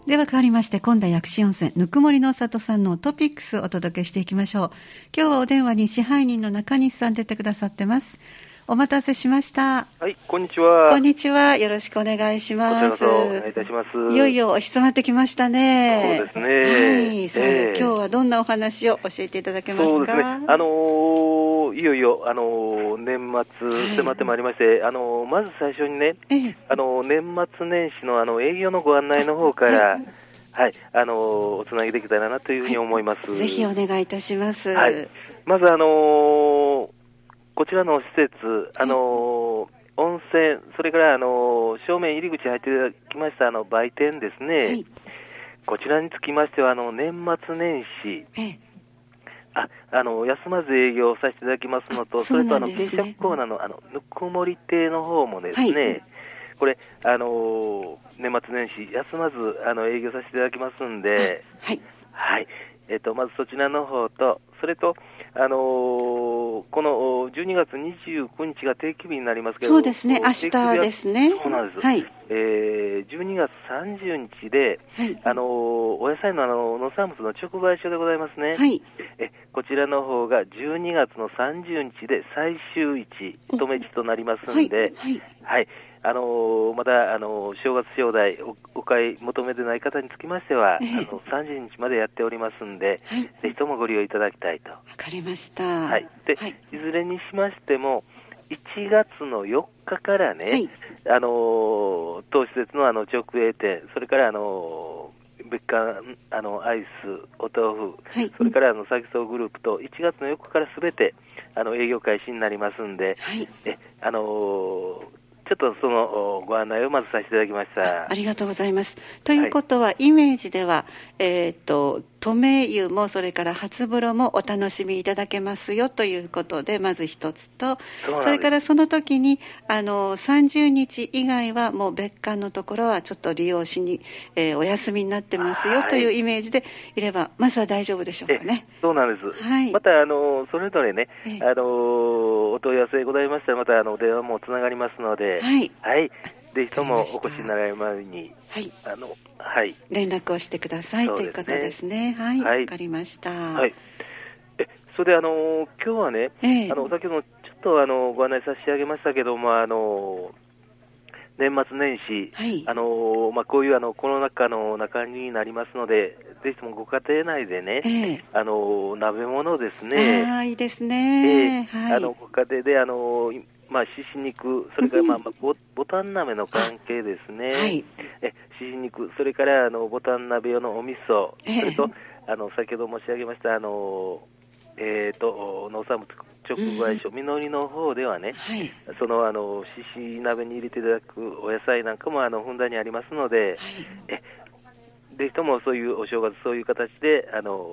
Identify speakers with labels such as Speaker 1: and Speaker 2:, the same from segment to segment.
Speaker 1: では変わりまして、今度は薬師温泉ぬくもりの里さんのトピックスをお届けしていきましょう。今日はお電話に支配人の中西さん出てくださってます。お待たせしました。
Speaker 2: はい、こんにちは。
Speaker 1: こんにちは。よろしくお願いします。
Speaker 2: こちらこそお願いいたします。
Speaker 1: いよいよ押し詰まってきましたね。
Speaker 2: そうですね。
Speaker 1: はい。今日はどんなお話を教えていただけますか？
Speaker 2: そうですね。いよいよ年末迫ってまいりまして、まず最初にね、年末年始の営業のご案内の方から、はい、おつなぎできたらなというふうに思います。
Speaker 1: ぜひお願いいたします。
Speaker 2: はい。まずこちらの施設、温泉、それから正面入り口入っていただきました売店ですね。はい、こちらにつきましては年末年始、休まず営業させていただきますのと、それと軽食コーナーのぬくもり亭の方もですね、はい、これ年末年始休まず営業させていただきますんで、はい、はい、まずそちらの方と、それとこの12月29日が定期日になりますけど、
Speaker 1: そうですね、明日ですね。
Speaker 2: そうなんです。
Speaker 1: はい。
Speaker 2: 12月30日で、はい、お野菜の農産物の直売所でございますね。はい。こちらの方が12月の30日で最終市、止め市となりますんで、はい。はい。また、正月商代お買い求めでない方につきましては、30日までやっておりますんで、はい、ぜひともご利用いただきたいと。わ
Speaker 1: かりました。
Speaker 2: はい。で、はい、いずれにしましても、1月の4日からね、はい、当施設の直営店、それから別館、アイス、お豆腐、はい、それからサキソウグループと、1月の4日からすべて、営業開始になりますんで、はい、ちょっとそのご案内をまずさせていただきました。
Speaker 1: ありがとうございます。ということは、はい、イメージでは、止め湯もそれから初風呂もお楽しみいただけますよということで、まず一つと、それからその時に30日以外はもう別館のところはちょっと利用しに、お休みになってますよというイメージでいれば、まずは大丈夫でしょうかね。
Speaker 2: そうなんです。はい、またそれぞれね、お問い合わせございましたら、また電話もつながりますので、はい。はい。ぜひともお越しになられる前に、はい。はい。
Speaker 1: 連絡をしてください、ということですね。はい。わかりました。はい。
Speaker 2: それで今日はね、先ほどちょっとご案内差し上げましたけども、年末年始、はい、こういうコロナ禍の中になりますので、ぜひともご家庭内でね、鍋物ですね。
Speaker 1: いいですね。
Speaker 2: はい、ご家庭でしし肉、それからボタン鍋の関係ですね。はい、しし肉、それからボタン鍋用のお味噌、それと先ほど申し上げました農産物直売所、みのりの方ではね、はい、そのしし鍋に入れていただくお野菜なんかもふんだんにありますので、はい、ぜひともそういうお正月そういう形で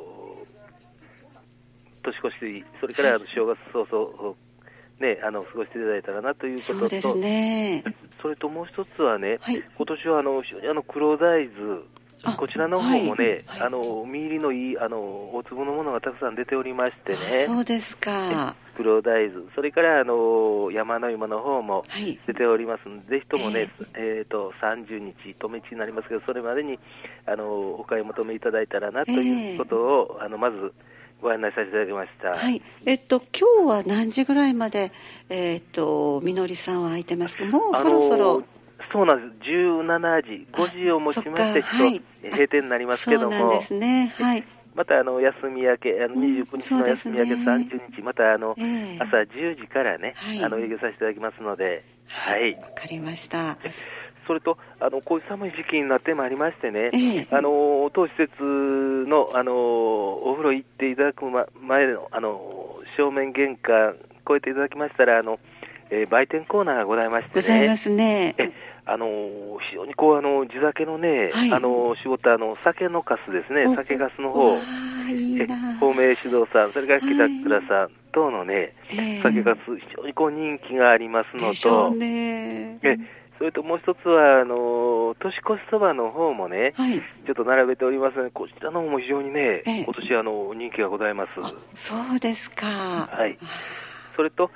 Speaker 2: 年越し、それから正月早々ね、過ごしていただいたらなということと、そうですね、それともう一つはね、はい、今年は非常に黒大豆、こちらの方もね、はい、実入りのいい大粒のものがたくさん出ておりましてね。
Speaker 1: そうですか。
Speaker 2: 黒大豆、それから山の芋の方も出ておりますので、ぜひともね、30日止め地になりますけど、それまでにお買い求めいただいたらなということを、まずご案内させていただきました。はい。
Speaker 1: 今日は何時ぐらいまでみのりさんは空いてますか？もうそろそろ。
Speaker 2: そうなんです。17時、5時をもちまして、閉店になりますけども。
Speaker 1: そうなんですね。はい。
Speaker 2: また休み明け、29日の休み明け30日、また朝10時からね、営業させていただきますので、はい。
Speaker 1: わかりました。
Speaker 2: それと、こういう寒い時期になってまいりましてね、当施設の、お風呂行っていただく前の、正面玄関越えていただきましたら、売店コーナーがございましてね。ご
Speaker 1: ざいますね。
Speaker 2: 非常に地酒のね、はい、絞った酒のカスですね、酒カスの方、方明酒造さん、それから北倉さん等のね、酒カス、非常に人気がありますのと、それともう一つは、年越しそばの方もね、はい、ちょっと並べておりますので、こちらの方も非常にね、今年人気がございます。
Speaker 1: そうですか。
Speaker 2: はい。それと、お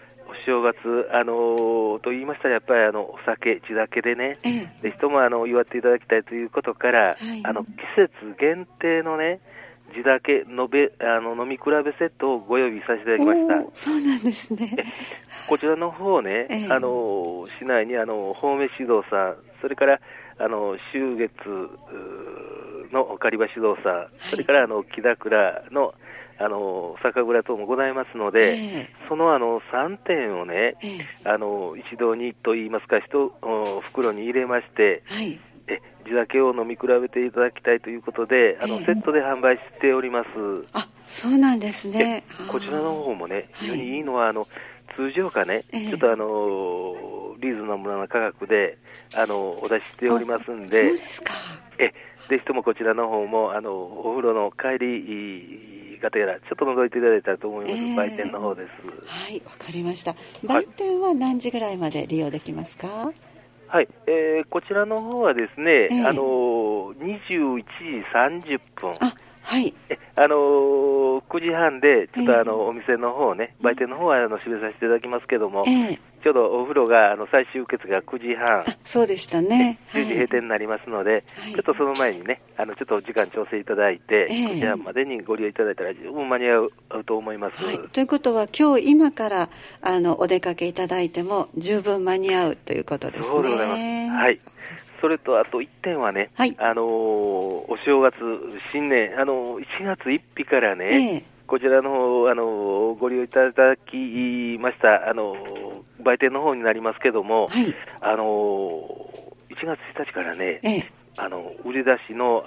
Speaker 2: 正月、と言いましたら、やっぱりお酒、地酒でね、ぜひとも祝っていただきたいということから、季節限定のね、地酒飲み比べセットをご用意させていただきました。
Speaker 1: そうなんですね。
Speaker 2: こちらの方ね、市内に青梅酒造さん、それから秋月の狩場酒造さん、それから木田倉の酒蔵等もございますので、その3点をね、一度にと言いますか、袋に入れまして、地酒を飲み比べていただきたいということで、セットで販売しております。
Speaker 1: あ、そうなんですね。
Speaker 2: こちらの方もね、非常にいいのは、通常価ね、ちょっとリーズナブルな価格でお出ししておりますんで、
Speaker 1: そうですか。
Speaker 2: ぜひともこちらの方もお風呂の帰りがてらちょっと覗いていただいたらと思います。売店の方です。
Speaker 1: はい、わかりました。売店は何時ぐらいまで利用できますか？
Speaker 2: はい、こちらの方はですね、21時30分。
Speaker 1: はい。
Speaker 2: 9時半で、ちょっとお店の方ね、売店の方は閉めさせていただきますけども、ちょうどお風呂が最終受付が9時半。
Speaker 1: そうでしたね。
Speaker 2: 10時閉店になりますので、ちょっとその前にね、ちょっと時間調整いただいて、9時半までにご利用いただいたら十分間に合うと思います。
Speaker 1: ということは、今からお出かけいただいても十分間に合うということですね。
Speaker 2: そうでございます。はい。それとあと1点はね、お正月、新年、1月1日からね、こちらの方ご利用いただきました売店の方になりますけども、1月1日からね、売り出しの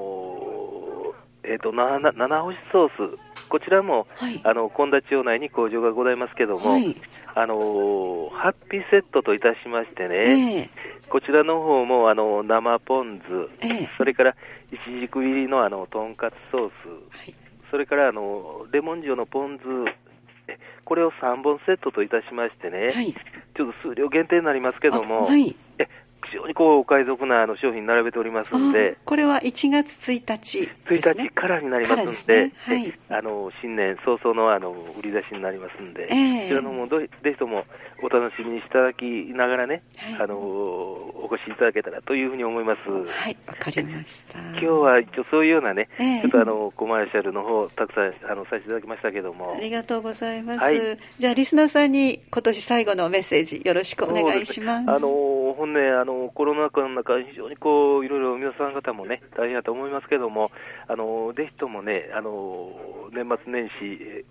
Speaker 2: 七星ソース、こちらも苅田町内に工場がございますけども、ハッピーセットといたしましてね、こちらの方も生ポン酢、それからイチジク入りのとんかつソース、それからレモン塩のポン酢、これを3本セットといたしましてね、ちょっと数量限定になりますけども、非常にお買い得な商品並べておりますので、
Speaker 1: これは1月1日
Speaker 2: 1日からになりますので、新年早々の売り出しになりますので、こちらのもぜひともお楽しみにしていただきながらね、お越しいただけたらというふうに思います。
Speaker 1: はい、わかりました。
Speaker 2: 今日は一応そういうようなね、ちょっとコマーシャルの方たくさんさせていただきましたけども、
Speaker 1: ありがとうございます。じゃあリスナーさんに今年最後のメッセージよろしくお願いします。
Speaker 2: 本音コロナ禍の中、非常にいろいろ皆さん方もね、大変だと思いますけども、ぜひともね、年末年始、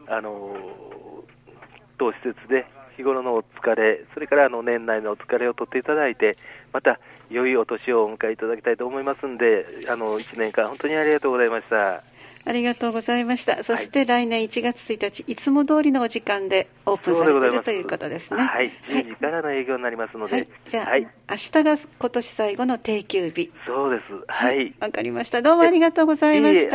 Speaker 2: 当施設で日頃のお疲れ、それから年内のお疲れを取っていただいて、また良いお年をお迎えいただきたいと思いますんで、1年間本当にありがとうございました。
Speaker 1: ありがとうございました。そして来年1月1日、いつも通りのお時間でオープンされているということですね。
Speaker 2: はい、10時からの営業になりますので。
Speaker 1: じゃあ、明日が今年最後の定休日。
Speaker 2: そうです。はい。
Speaker 1: わかりました。どうもありがとうございました。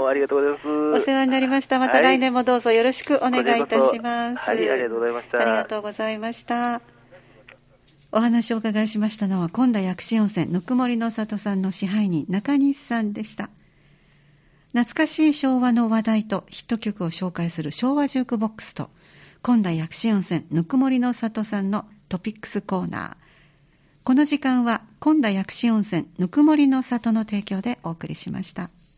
Speaker 2: ありがとうございます。
Speaker 1: お世話になりました。また来年もどうぞよろしくお願いいたします。
Speaker 2: はい、ありがとうございました。
Speaker 1: ありがとうございました。お話をお伺いしましたのは、苅田薬師温泉ぬくもりの里さんの支配人中西さんでした。懐かしい昭和の話題とヒット曲を紹介する昭和ジュークボックスと、苅田薬師温泉ぬくもりの里さんのトピックスコーナー。この時間は苅田薬師温泉ぬくもりの里の提供でお送りしました。